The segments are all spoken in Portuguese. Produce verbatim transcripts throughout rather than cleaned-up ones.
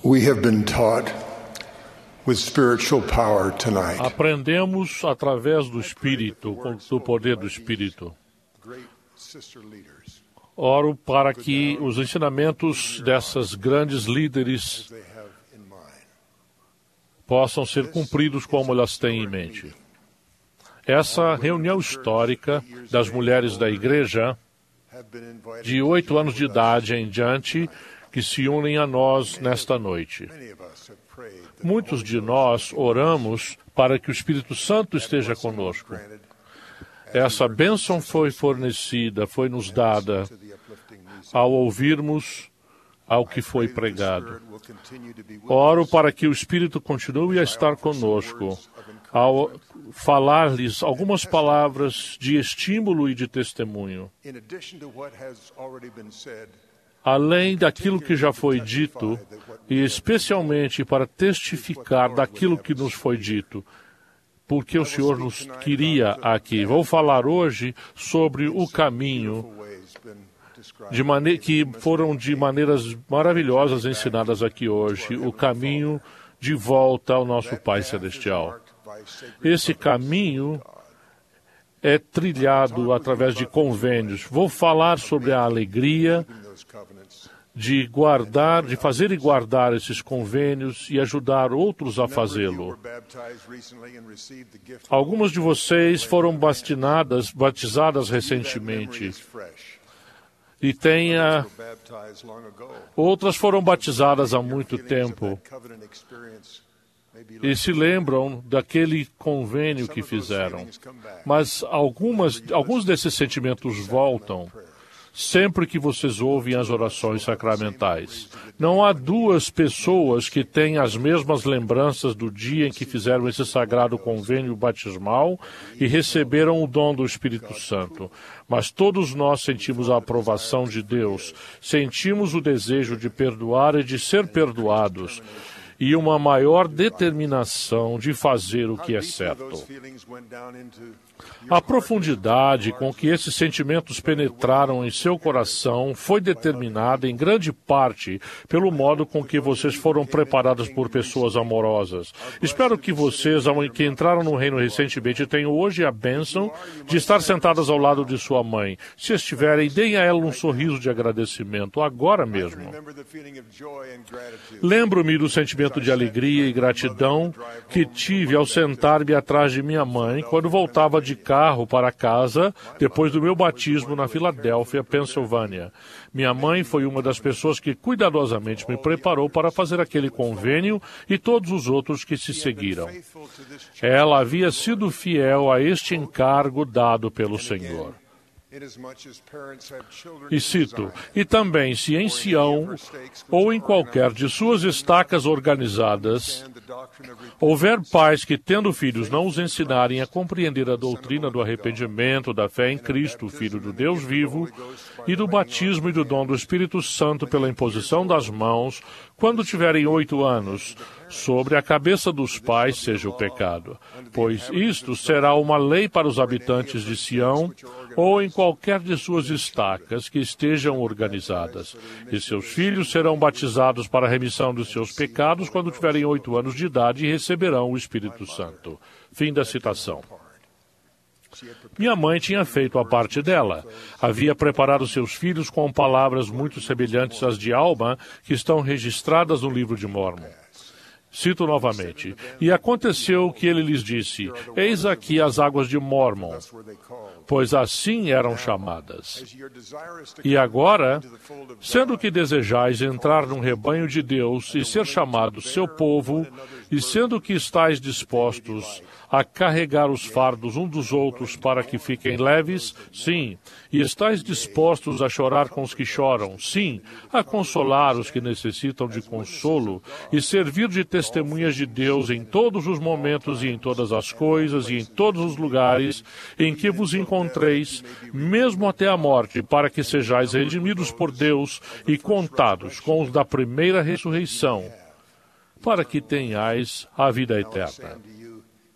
We have been taught with spiritual power tonight. Aprendemos através do Espírito, do poder do Espírito. Oro para que os ensinamentos dessas grandes líderes possam ser cumpridos como elas têm em mente. Essa reunião histórica das mulheres da igreja, de oito anos de idade em diante, que se unem a nós nesta noite. Muitos de nós oramos para que o Espírito Santo esteja conosco. Essa bênção foi fornecida, foi nos dada ao ouvirmos ao que foi pregado. Oro para que o Espírito continue a estar conosco, ao falar-lhes algumas palavras de estímulo e de testemunho. Além daquilo que já foi dito, e especialmente para testificar daquilo que nos foi dito, porque o Senhor nos queria aqui. Vou falar hoje sobre o caminho de mane- que foram de maneiras maravilhosas ensinadas aqui hoje, o caminho de volta ao nosso Pai Celestial. Esse caminho é trilhado através de convênios. Vou falar sobre a alegria de guardar, de fazer e guardar esses convênios e ajudar outros a fazê-lo. Algumas de vocês foram batizadas, batizadas recentemente. E tem a... outras foram batizadas há muito tempo. E se lembram daquele convênio que fizeram. Mas algumas, alguns desses sentimentos voltam sempre que vocês ouvem as orações sacramentais. Não há duas pessoas que têm as mesmas lembranças do dia em que fizeram esse sagrado convênio batismal e receberam o dom do Espírito Santo. Mas todos nós sentimos a aprovação de Deus, sentimos o desejo de perdoar e de ser perdoados, e uma maior determinação de fazer o que é certo. A profundidade com que esses sentimentos penetraram em seu coração foi determinada em grande parte pelo modo com que vocês foram preparados por pessoas amorosas. Espero que vocês, que entraram no reino recentemente, tenham hoje a bênção de estar sentadas ao lado de sua mãe. Se estiverem, deem a ela um sorriso de agradecimento, agora mesmo. Lembro-me do sentimento de alegria e gratidão que tive ao sentar-me atrás de minha mãe quando voltava de carro para casa depois do meu batismo na Filadélfia, Pensilvânia. Minha mãe foi uma das pessoas que cuidadosamente me preparou para fazer aquele convênio e todos os outros que se seguiram. Ela havia sido fiel a este encargo dado pelo Senhor. E cito, e também se em Sião ou em qualquer de suas estacas organizadas houver pais que, tendo filhos, não os ensinarem a compreender a doutrina do arrependimento, da fé em Cristo, Filho do Deus vivo, e do batismo e do dom do Espírito Santo pela imposição das mãos, quando tiverem oito anos, sobre a cabeça dos pais seja o pecado. Pois isto será uma lei para os habitantes de Sião, ou em qualquer de suas estacas que estejam organizadas. E seus filhos serão batizados para a remissão dos seus pecados quando tiverem oito anos de idade e receberão o Espírito Santo. Fim da citação. Minha mãe tinha feito a parte dela. Havia preparado seus filhos com palavras muito semelhantes às de Alma, que estão registradas no livro de Mórmon. Cito novamente. E aconteceu que ele lhes disse, eis aqui as águas de Mórmon, pois assim eram chamadas. E agora, sendo que desejais entrar num rebanho de Deus e ser chamados seu povo, e sendo que estáis dispostos a carregar os fardos um dos outros para que fiquem leves, sim, e estáis dispostos a chorar com os que choram, sim, a consolar os que necessitam de consolo, e servir de testemunhas de Deus em todos os momentos e em todas as coisas e em todos os lugares em que vos encontreis, mesmo até a morte, para que sejais redimidos por Deus e contados com os da primeira ressurreição, para que tenhais a vida eterna.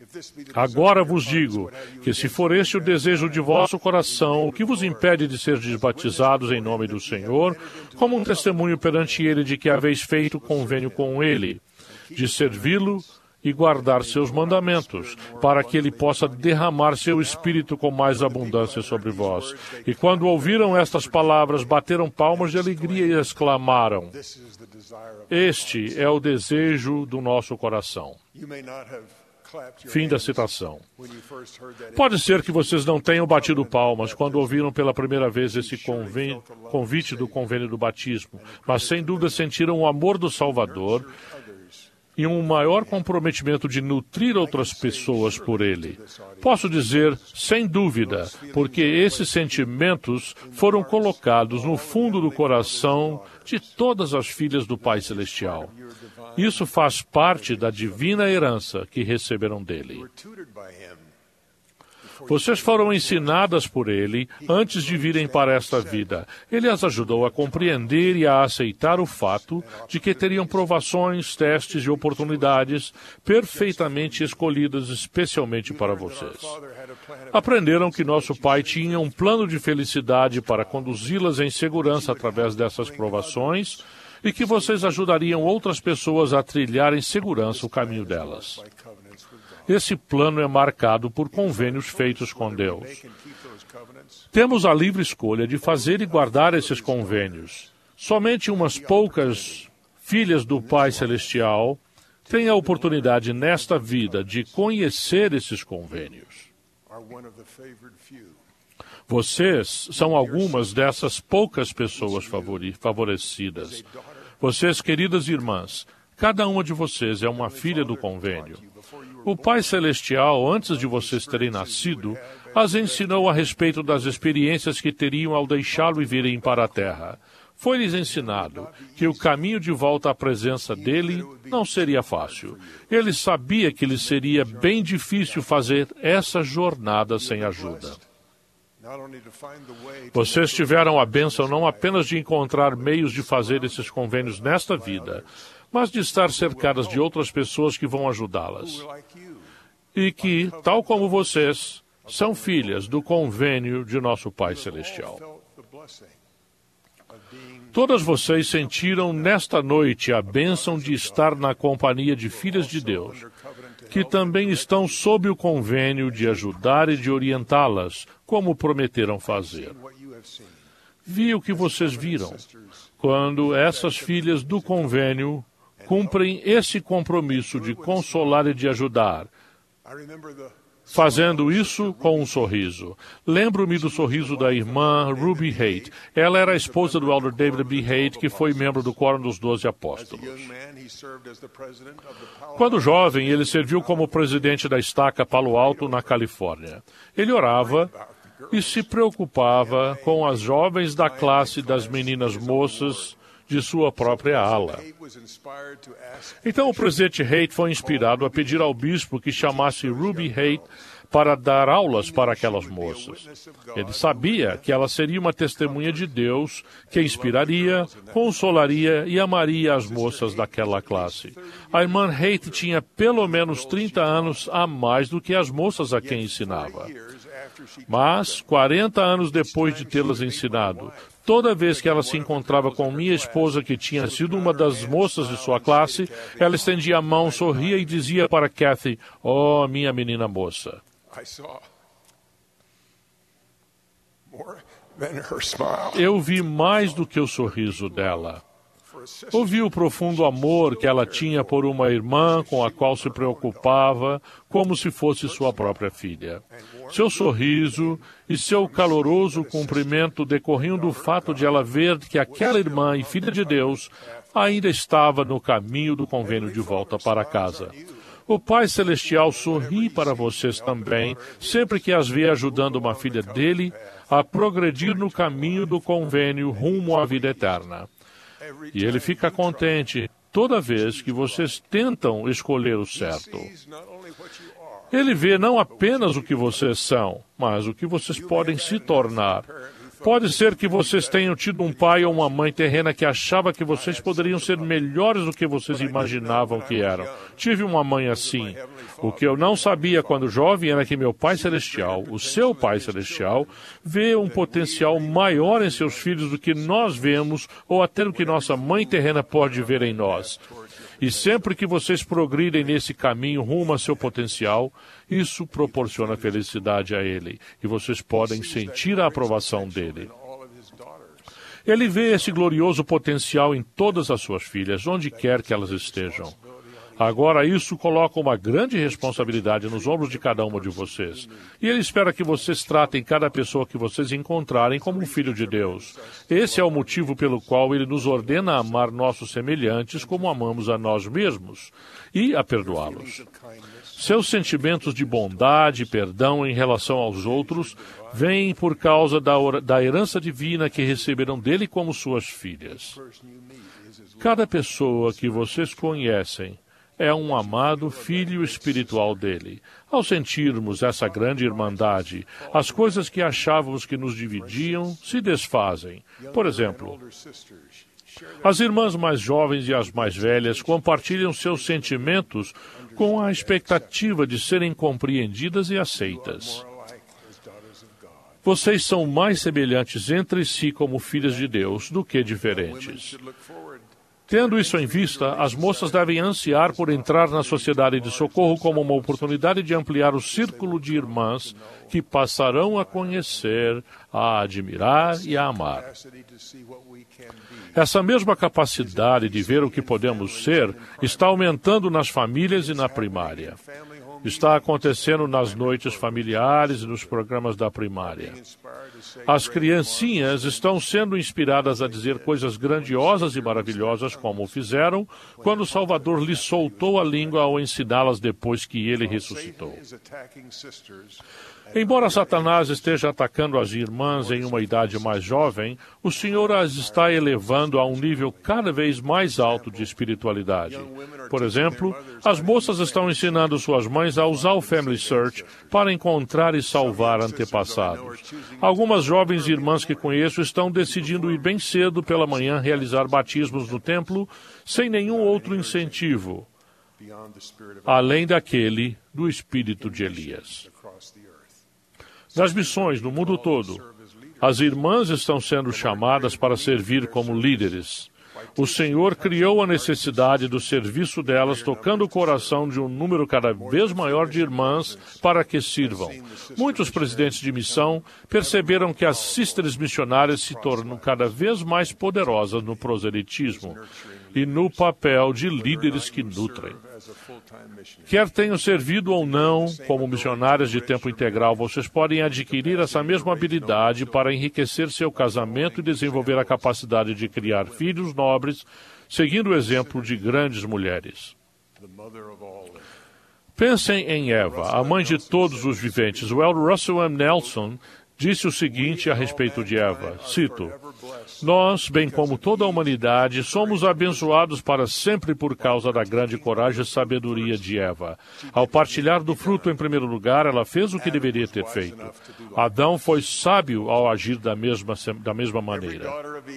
Agora vos digo que, se for este o desejo de vosso coração, o que vos impede de ser batizados em nome do Senhor, como um testemunho perante Ele de que haveis feito convênio com Ele, de servi-lo e guardar seus mandamentos, para que Ele possa derramar seu Espírito com mais abundância sobre vós. E quando ouviram estas palavras, bateram palmas de alegria e exclamaram: Este é o desejo do nosso coração. Fim da citação. Pode ser que vocês não tenham batido palmas quando ouviram pela primeira vez esse convênio, convite do convênio do batismo, mas sem dúvida sentiram o amor do Salvador e um maior comprometimento de nutrir outras pessoas por Ele. Posso dizer, sem dúvida, porque esses sentimentos foram colocados no fundo do coração de todas as filhas do Pai Celestial. Isso faz parte da divina herança que receberam dele. Vocês foram ensinadas por Ele antes de virem para esta vida. Ele as ajudou a compreender e a aceitar o fato de que teriam provações, testes e oportunidades perfeitamente escolhidas especialmente para vocês. Aprenderam que nosso Pai tinha um plano de felicidade para conduzi-las em segurança através dessas provações e que vocês ajudariam outras pessoas a trilhar em segurança o caminho delas. Esse plano é marcado por convênios feitos com Deus. Temos a livre escolha de fazer e guardar esses convênios. Somente umas poucas filhas do Pai Celestial têm a oportunidade nesta vida de conhecer esses convênios. Vocês são algumas dessas poucas pessoas favori- favorecidas. Vocês, queridas irmãs, cada uma de vocês é uma filha do convênio. O Pai Celestial, antes de vocês terem nascido, as ensinou a respeito das experiências que teriam ao deixá-lo e virem para a Terra. Foi-lhes ensinado que o caminho de volta à presença dele não seria fácil. Ele sabia que lhes seria bem difícil fazer essa jornada sem ajuda. Vocês tiveram a bênção não apenas de encontrar meios de fazer esses convênios nesta vida, mas de estar cercadas de outras pessoas que vão ajudá-las. E que, tal como vocês, são filhas do convênio de nosso Pai Celestial. Todas vocês sentiram nesta noite a bênção de estar na companhia de filhas de Deus, que também estão sob o convênio de ajudar e de orientá-las, como prometeram fazer. Vi o que vocês viram, quando essas filhas do convênio cumprem esse compromisso de consolar e de ajudar, fazendo isso com um sorriso. Lembro-me do sorriso da irmã Ruby Haight. Ela era a esposa do elder David B. Haight, que foi membro do Quórum dos Doze Apóstolos. Quando jovem, ele serviu como presidente da estaca Palo Alto, na Califórnia. Ele orava e se preocupava com as jovens da classe das meninas moças de sua própria ala. Então o presidente Haight foi inspirado a pedir ao bispo que chamasse Ruby Haight para dar aulas para aquelas moças. Ele sabia que ela seria uma testemunha de Deus que inspiraria, consolaria e amaria as moças daquela classe. A irmã Haight tinha pelo menos trinta anos a mais do que as moças a quem ensinava. Mas, quarenta anos depois de tê-las ensinado, toda vez que ela se encontrava com minha esposa, que tinha sido uma das moças de sua classe, ela estendia a mão, sorria e dizia para Kathy: "Oh, minha menina moça." Eu vi mais do que o sorriso dela. Ouvi o profundo amor que ela tinha por uma irmã com a qual se preocupava como se fosse sua própria filha. Seu sorriso e seu caloroso cumprimento decorriam do fato de ela ver que aquela irmã e filha de Deus ainda estava no caminho do convênio de volta para casa. O Pai Celestial sorri para vocês também, sempre que as vê ajudando uma filha dele a progredir no caminho do convênio rumo à vida eterna. E ele fica contente toda vez que vocês tentam escolher o certo. Ele vê não apenas o que vocês são, mas o que vocês podem se tornar. Pode ser que vocês tenham tido um pai ou uma mãe terrena que achava que vocês poderiam ser melhores do que vocês imaginavam que eram. Tive uma mãe assim. O que eu não sabia quando jovem era que meu Pai Celestial, o seu Pai Celestial, vê um potencial maior em seus filhos do que nós vemos ou até do que nossa mãe terrena pode ver em nós. E sempre que vocês progridem nesse caminho rumo a seu potencial, isso proporciona felicidade a ele. E vocês podem sentir a aprovação dele. Ele vê esse glorioso potencial em todas as suas filhas, onde quer que elas estejam. Agora, isso coloca uma grande responsabilidade nos ombros de cada uma de vocês. E ele espera que vocês tratem cada pessoa que vocês encontrarem como um filho de Deus. Esse é o motivo pelo qual ele nos ordena a amar nossos semelhantes como amamos a nós mesmos e a perdoá-los. Seus sentimentos de bondade e perdão em relação aos outros vêm por causa da, da herança divina que receberam dele como suas filhas. Cada pessoa que vocês conhecem é um amado filho espiritual dele. Ao sentirmos essa grande irmandade, as coisas que achávamos que nos dividiam se desfazem. Por exemplo, as irmãs mais jovens e as mais velhas compartilham seus sentimentos com a expectativa de serem compreendidas e aceitas. Vocês são mais semelhantes entre si como filhas de Deus do que diferentes. Tendo isso em vista, as moças devem ansiar por entrar na sociedade de socorro como uma oportunidade de ampliar o círculo de irmãs que passarão a conhecer, a admirar e a amar. Essa mesma capacidade de ver o que podemos ser está aumentando nas famílias e na primária. Está acontecendo nas noites familiares e nos programas da primária. As criancinhas estão sendo inspiradas a dizer coisas grandiosas e maravilhosas como fizeram quando o Salvador lhes soltou a língua ao ensiná-las depois que ele ressuscitou. Embora Satanás esteja atacando as irmãs em uma idade mais jovem, o Senhor as está elevando a um nível cada vez mais alto de espiritualidade. Por exemplo, as moças estão ensinando suas mães a usar o Family Search para encontrar e salvar antepassados. Algumas jovens irmãs que conheço estão decidindo ir bem cedo pela manhã realizar batismos no templo sem nenhum outro incentivo, além daquele do espírito de Elias. Nas missões no mundo todo, as irmãs estão sendo chamadas para servir como líderes. O Senhor criou a necessidade do serviço delas, tocando o coração de um número cada vez maior de irmãs para que sirvam. Muitos presidentes de missão perceberam que as sisters missionárias se tornam cada vez mais poderosas no proselitismo e no papel de líderes que nutrem. Quer tenham servido ou não como missionárias de tempo integral, vocês podem adquirir essa mesma habilidade para enriquecer seu casamento e desenvolver a capacidade de criar filhos nobres, seguindo o exemplo de grandes mulheres. Pensem em Eva, a mãe de todos os viventes. O elder Russell M. Nelson disse o seguinte a respeito de Eva, cito: "Nós, bem como toda a humanidade, somos abençoados para sempre por causa da grande coragem e sabedoria de Eva. Ao partilhar do fruto em primeiro lugar, ela fez o que deveria ter feito. Adão foi sábio ao agir da mesma, da mesma maneira.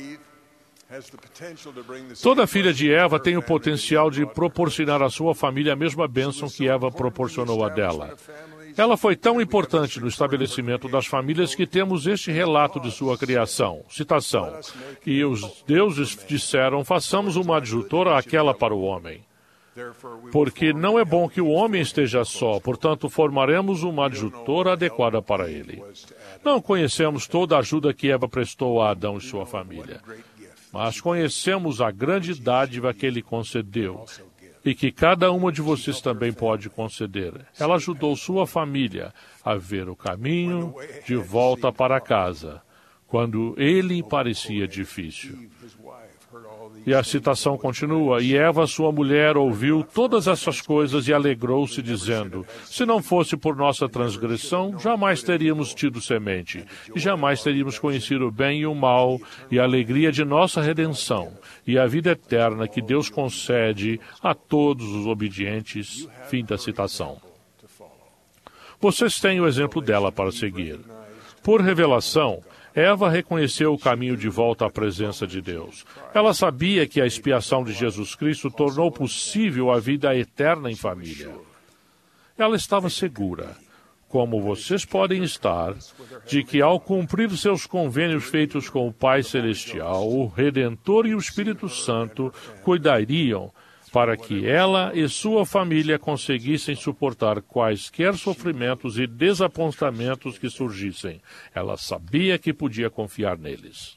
Toda filha de Eva tem o potencial de proporcionar à sua família a mesma bênção que Eva proporcionou a dela. Ela foi tão importante no estabelecimento das famílias que temos este relato de sua criação. Citação: "E os deuses disseram, façamos uma adjutora àquela para o homem. Porque não é bom que o homem esteja só, portanto formaremos uma adjutora adequada para ele." Não conhecemos toda a ajuda que Eva prestou a Adão e sua família, mas conhecemos a grande dádiva que ele concedeu, e que cada uma de vocês também pode conceder. Ela ajudou sua família a ver o caminho de volta para casa, quando ele parecia difícil. E a citação continua: "E Eva, sua mulher, ouviu todas essas coisas e alegrou-se, dizendo, se não fosse por nossa transgressão, jamais teríamos tido semente, e jamais teríamos conhecido o bem e o mal, e a alegria de nossa redenção, e a vida eterna que Deus concede a todos os obedientes." Fim da citação. Vocês têm o exemplo dela para seguir. Por revelação, Eva reconheceu o caminho de volta à presença de Deus. Ela sabia que a expiação de Jesus Cristo tornou possível a vida eterna em família. Ela estava segura, como vocês podem estar, de que ao cumprir seus convênios feitos com o Pai Celestial, o Redentor e o Espírito Santo cuidariam para que ela e sua família conseguissem suportar quaisquer sofrimentos e desapontamentos que surgissem. Ela sabia que podia confiar neles.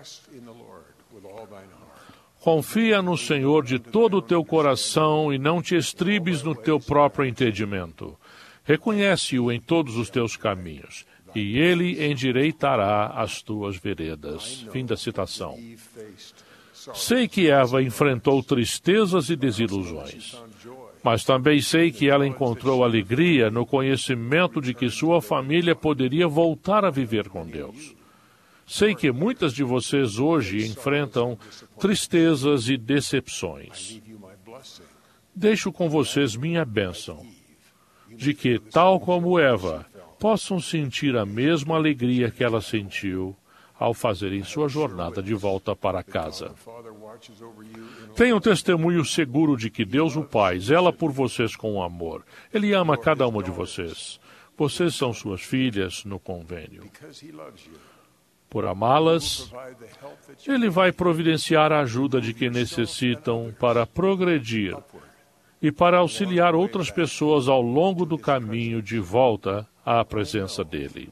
Confia no Senhor de todo o teu coração e não te estribes no teu próprio entendimento. Reconhece-o em todos os teus caminhos, e ele endireitará as tuas veredas. Fim da citação. Sei que Eva enfrentou tristezas e desilusões, mas também sei que ela encontrou alegria no conhecimento de que sua família poderia voltar a viver com Deus. Sei que muitas de vocês hoje enfrentam tristezas e decepções. Deixo com vocês minha bênção, de que, tal como Eva, possam sentir a mesma alegria que ela sentiu ao fazerem sua jornada de volta para casa. Tenham testemunho seguro de que Deus o Pai zela por vocês com amor. Ele ama cada uma de vocês. Vocês são suas filhas no convênio. Por amá-las, Ele vai providenciar a ajuda de que necessitam para progredir e para auxiliar outras pessoas ao longo do caminho de volta à presença dEle.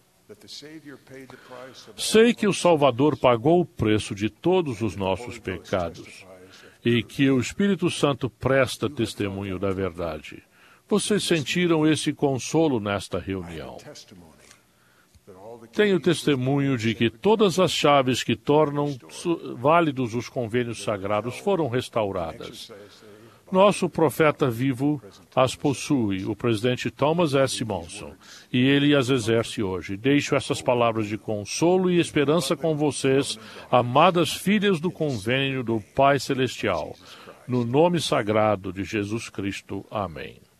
Sei que o Salvador pagou o preço de todos os nossos pecados e que o Espírito Santo presta testemunho da verdade. Vocês sentiram esse consolo nesta reunião. Tenho testemunho de que todas as chaves que tornam válidos os convênios sagrados foram restauradas. Nosso profeta vivo as possui, o presidente Thomas S. Monson, e ele as exerce hoje. Deixo essas palavras de consolo e esperança com vocês, amadas filhas do convênio do Pai Celestial. No nome sagrado de Jesus Cristo. Amém.